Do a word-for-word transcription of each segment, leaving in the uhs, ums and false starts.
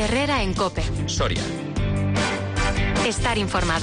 Herrera en COPE. Soria. Estar informado.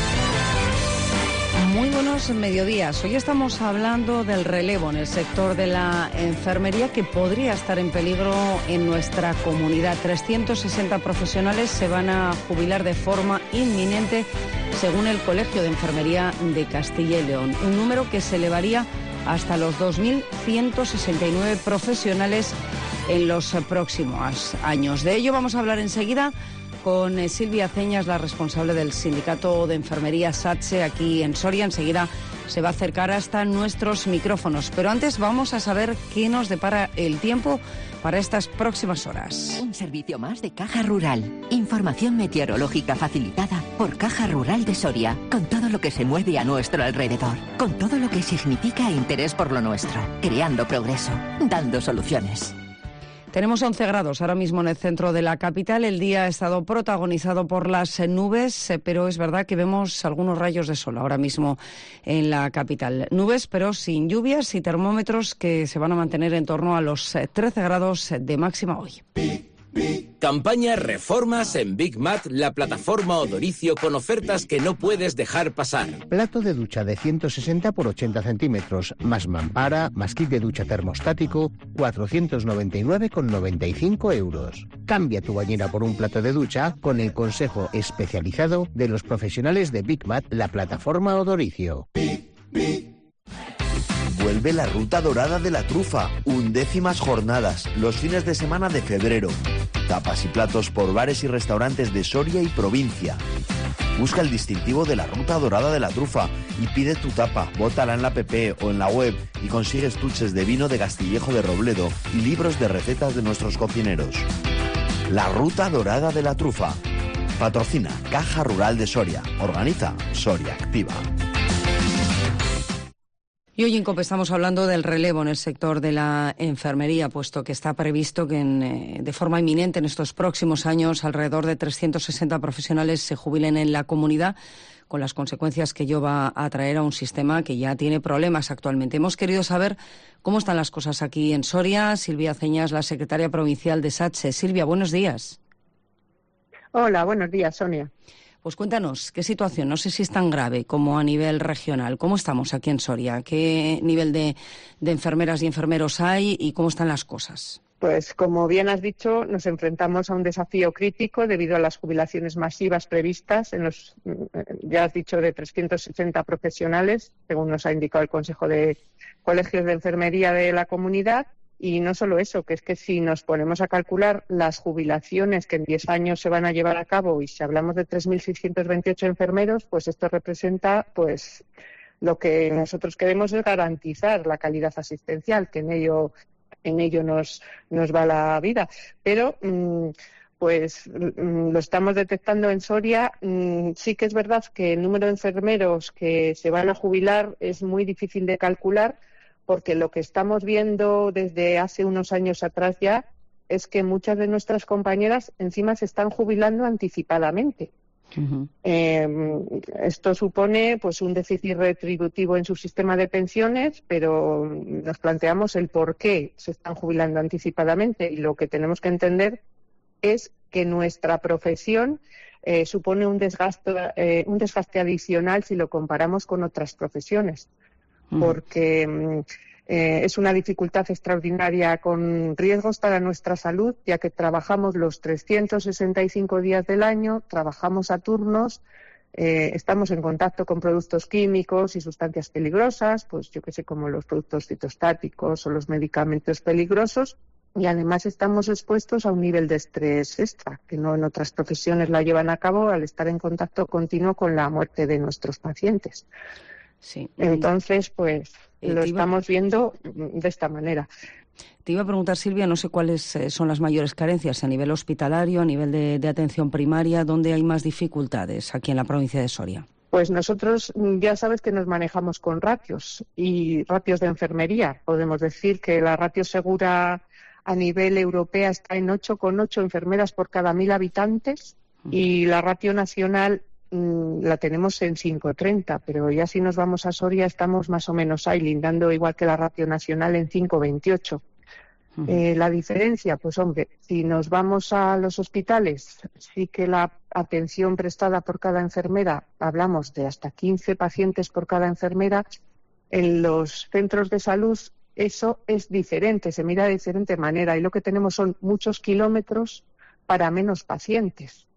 Muy buenos mediodías. Hoy estamos hablando del relevo en el sector de la enfermería que podría estar en peligro en nuestra comunidad. trescientos sesenta profesionales se van a jubilar de forma inminente, según el Colegio de Enfermería de Castilla y León. Un número que se elevaría hasta los dos mil ciento sesenta y nueve profesionales en los próximos años. De ello vamos a hablar enseguida con Silvia Aceñas, la responsable del Sindicato de Enfermería SATSE aquí en Soria. Enseguida se va a acercar hasta nuestros micrófonos. Pero antes vamos a saber qué nos depara el tiempo para estas próximas horas. Un servicio más de Caja Rural. Información meteorológica facilitada por Caja Rural de Soria, con todo lo que se mueve a nuestro alrededor, con todo lo que significa interés por lo nuestro, creando progreso, dando soluciones. Tenemos once grados ahora mismo en el centro de la capital. El día ha estado protagonizado por las nubes, pero es verdad que vemos algunos rayos de sol ahora mismo en la capital. Nubes, pero sin lluvias y termómetros que se van a mantener en torno a los trece grados de máxima hoy. Campaña Reformas en Big Mat, la plataforma Odoricio con ofertas que no puedes dejar pasar. Plato de ducha de ciento sesenta por ochenta centímetros, más mampara, más kit de ducha termostático, cuatrocientos noventa y nueve con noventa y cinco euros. Cambia tu bañera por un plato de ducha con el consejo especializado de los profesionales de Big Mat, la plataforma Odoricio. Vuelve la Ruta Dorada de la Trufa, undécimas jornadas, los fines de semana de febrero. Tapas y platos por bares y restaurantes de Soria y provincia. Busca el distintivo de la Ruta Dorada de la Trufa y pide tu tapa, bótala en la app o en la web y consigue estuches de vino de Castillejo de Robledo y libros de recetas de nuestros cocineros. La Ruta Dorada de la Trufa. Patrocina Caja Rural de Soria. Organiza Soria Activa. Y hoy en COPE estamos hablando del relevo en el sector de la enfermería, puesto que está previsto que en, eh, de forma inminente en estos próximos años alrededor de trescientos sesenta profesionales se jubilen en la comunidad, con las consecuencias que ello va a traer a un sistema que ya tiene problemas actualmente. Hemos querido saber cómo están las cosas aquí en Soria. Silvia Aceñas, la secretaria provincial de SATSE. Silvia, buenos días. Hola, buenos días, Sonia. Pues cuéntanos, ¿qué situación? No sé si es tan grave como a nivel regional. ¿Cómo estamos aquí en Soria? ¿Qué nivel de, de enfermeras y enfermeros hay y cómo están las cosas? Pues como bien has dicho, nos enfrentamos a un desafío crítico debido a las jubilaciones masivas previstas en los, ya has dicho, de trescientos sesenta profesionales, según nos ha indicado el Consejo de Colegios de Enfermería de la comunidad. Y no solo eso, que es que si nos ponemos a calcular las jubilaciones que en diez años se van a llevar a cabo y si hablamos de tres mil seiscientos veintiocho enfermeros, pues esto representa pues lo que nosotros queremos es garantizar la calidad asistencial, que en ello en ello nos nos va la vida. Pero mmm, pues mmm, lo estamos detectando en Soria. Mmm, sí que es verdad que el número de enfermeros que se van a jubilar es muy difícil de calcular, porque lo que estamos viendo desde hace unos años atrás ya es que muchas de nuestras compañeras encima se están jubilando anticipadamente. Uh-huh. Eh, esto supone pues un déficit retributivo en su sistema de pensiones, pero nos planteamos el por qué se están jubilando anticipadamente y lo que tenemos que entender es que nuestra profesión eh, supone un desgaste, eh, un desgaste adicional si lo comparamos con otras profesiones. Porque eh, es una dificultad extraordinaria con riesgos para nuestra salud, ya que trabajamos los trescientos sesenta y cinco días del año, trabajamos a turnos, eh, estamos en contacto con productos químicos y sustancias peligrosas, pues yo que sé, como los productos citostáticos o los medicamentos peligrosos, y además estamos expuestos a un nivel de estrés extra, que no en otras profesiones la llevan a cabo al estar en contacto continuo con la muerte de nuestros pacientes. Sí. Entonces, pues eh, lo iba... estamos viendo de esta manera. Te iba a preguntar, Silvia, no sé cuáles eh, son las mayores carencias a nivel hospitalario, a nivel de, de atención primaria, ¿dónde hay más dificultades aquí en la provincia de Soria? Pues nosotros ya sabes que nos manejamos con ratios y ratios de enfermería. Podemos decir que la ratio segura a nivel europea está en ocho coma ocho enfermeras por cada mil habitantes uh-huh. y la ratio nacional la tenemos en cinco coma treinta, pero ya si nos vamos a Soria estamos más o menos ahí, lindando igual que la ratio nacional en cinco coma veintiocho. Eh, la diferencia, pues hombre, si nos vamos a los hospitales, sí que la atención prestada por cada enfermera, hablamos de hasta quince pacientes por cada enfermera. En los centros de salud eso es diferente, se mira de diferente manera, y lo que tenemos son muchos kilómetros para menos pacientes,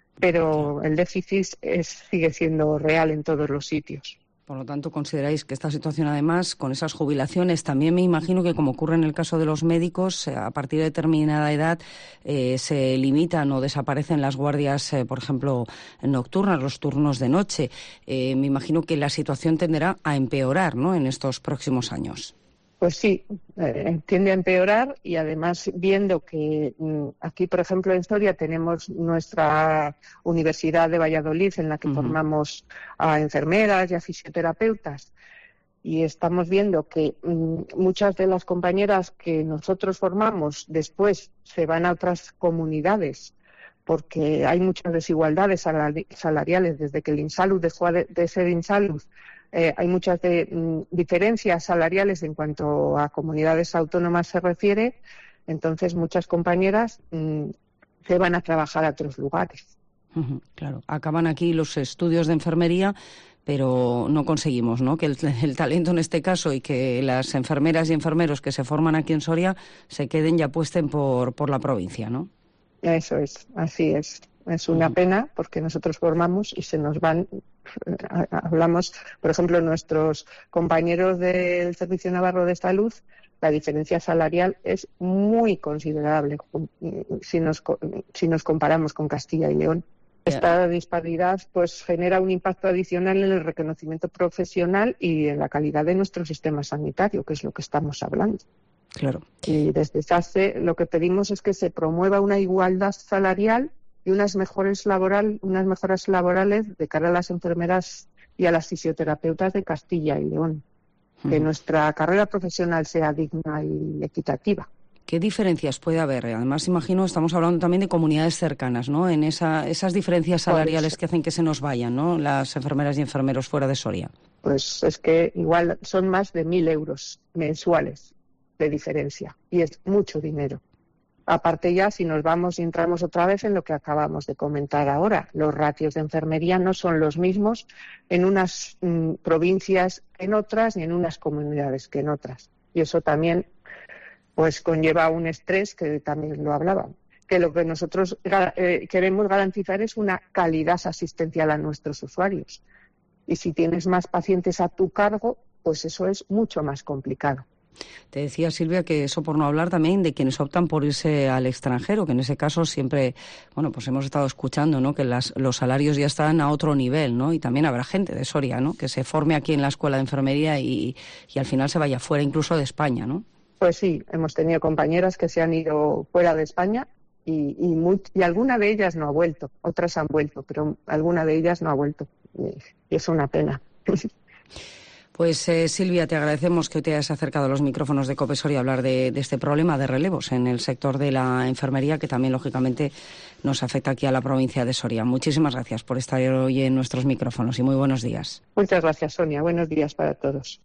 pero el déficit es, sigue siendo real en todos los sitios. Por lo tanto, consideráis que esta situación, además, con esas jubilaciones, también me imagino que, como ocurre en el caso de los médicos, a partir de determinada edad eh, se limitan o desaparecen las guardias, eh, por ejemplo, nocturnas, los turnos de noche. Eh, me imagino que la situación tenderá a empeorar, ¿no?, en estos próximos años. Pues sí, eh, tiende a empeorar, y además viendo que mm, aquí, por ejemplo, en Soria tenemos nuestra Universidad de Valladolid en la que uh-huh. formamos a enfermeras y a fisioterapeutas, y estamos viendo que mm, muchas de las compañeras que nosotros formamos después se van a otras comunidades porque hay muchas desigualdades salariales desde que el Insalud dejó de, de ser Insalud. Eh, hay muchas de, mm, diferencias salariales en cuanto a comunidades autónomas se refiere, entonces muchas compañeras mm, se van a trabajar a otros lugares. Uh-huh, claro, acaban aquí los estudios de enfermería, pero no conseguimos, ¿no?, que el, el talento en este caso y que las enfermeras y enfermeros que se forman aquí en Soria se queden y apuesten por, por la provincia, ¿no? Eso es, así es. Es una uh-huh. pena porque nosotros formamos y se nos van. Hablamos, por ejemplo, nuestros compañeros del Servicio Navarro de Salud, la diferencia salarial es muy considerable si nos, si nos comparamos con Castilla y León. Esta disparidad pues genera un impacto adicional en el reconocimiento profesional y en la calidad de nuestro sistema sanitario, que es lo que estamos hablando. Claro. Y desde SACE lo que pedimos es que se promueva una igualdad salarial y unas mejores laboral, unas mejoras laborales de cara a las enfermeras y a las fisioterapeutas de Castilla y León. Uh-huh. Que nuestra carrera profesional sea digna y equitativa. ¿Qué diferencias puede haber? Además, imagino, estamos hablando también de comunidades cercanas, ¿no? En esa, esas diferencias salariales que hacen que se nos vayan, ¿no?, las enfermeras y enfermeros fuera de Soria. Pues es que igual son más de mil euros mensuales de diferencia y es mucho dinero. Aparte ya, si nos vamos y entramos otra vez en lo que acabamos de comentar ahora, los ratios de enfermería no son los mismos en unas mm, provincias que en otras, ni en unas comunidades que en otras. Y eso también pues conlleva un estrés, que también lo hablaba, que lo que nosotros eh, queremos garantizar es una calidad asistencial a nuestros usuarios. Y si tienes más pacientes a tu cargo, pues eso es mucho más complicado. Te decía, Silvia, que eso por no hablar también de quienes optan por irse al extranjero, que en ese caso siempre, bueno, pues hemos estado escuchando, ¿no?, que las, los salarios ya están a otro nivel, ¿no? Y también habrá gente de Soria, ¿no?, que se forme aquí en la escuela de enfermería y, y al final se vaya fuera incluso de España, ¿no? Pues sí, hemos tenido compañeras que se han ido fuera de España y, y, muy, y alguna de ellas no ha vuelto, otras han vuelto, pero alguna de ellas no ha vuelto y, y es una pena. Pues eh, Silvia, te agradecemos que te hayas acercado a los micrófonos de COPE Soria a hablar de, de este problema de relevos en el sector de la enfermería, que también, lógicamente, nos afecta aquí a la provincia de Soria. Muchísimas gracias por estar hoy en nuestros micrófonos y muy buenos días. Muchas gracias, Sonia. Buenos días para todos.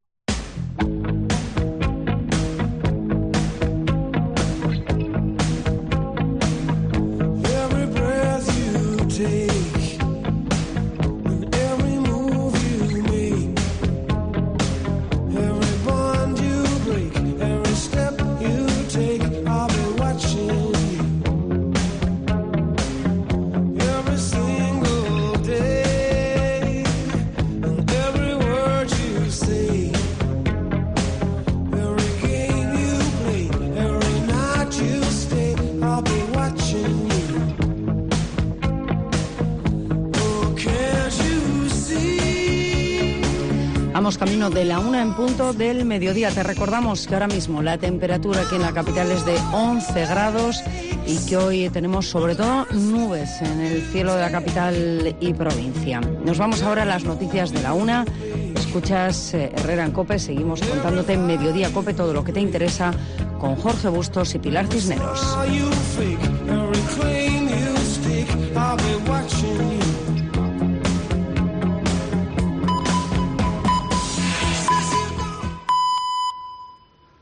Vamos camino de la una en punto del mediodía. Te recordamos que ahora mismo la temperatura aquí en la capital es de once grados y que hoy tenemos sobre todo nubes en el cielo de la capital y provincia. Nos vamos ahora a las noticias de la una. Escuchas eh, Herrera en COPE. Seguimos contándote en Mediodía COPE todo lo que te interesa con Jorge Bustos y Pilar Cisneros.